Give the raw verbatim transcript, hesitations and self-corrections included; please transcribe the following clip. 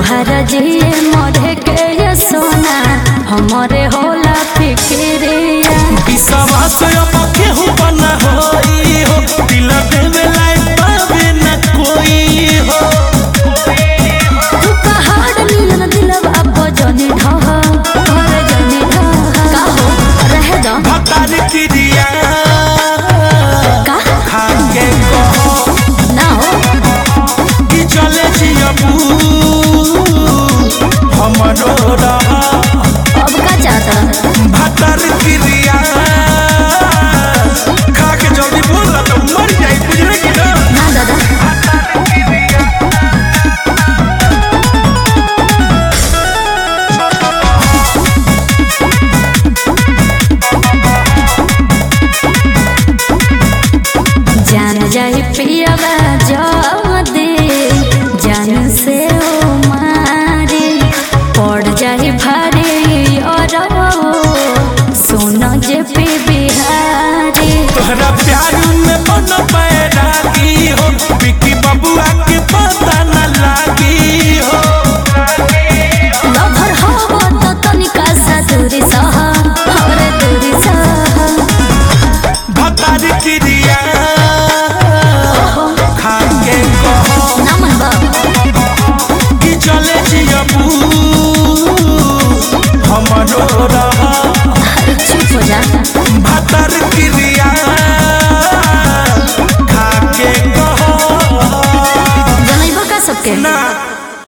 तोहरा जिए मरे के ये सोना हमारे होला फिक्रिया विश्वास अब केहू बना होई हो दिल देवे लायक पावे न कोई हो तू कहाड़ नियन दिलवा बजनी ढह घर जनी ढह का हो रह द भतार क्रिया का खा के कहो ना हो कि चले जियबू हमरो रहा अब का चाहता भतार क्रिया खा के जल्दी बोल तो मर जाई बुझले कि ना ना दादा जान जाई पियावा जब दे जान से ओ मारे पड़ जाई भारी और सोना जे पे बिहारी तोहरा प्यार में बन बैरागी हो विकी बबुआ के पता न लागी हो लभर हो तो तनिका सा दूरी सह और दूरी सह भतार क्रिया खा के कहो नमन बाबा कि चले जियबू हमरो रहा चुप हो जा भतार क्रिया खा के कहो जनैबो का सबके ना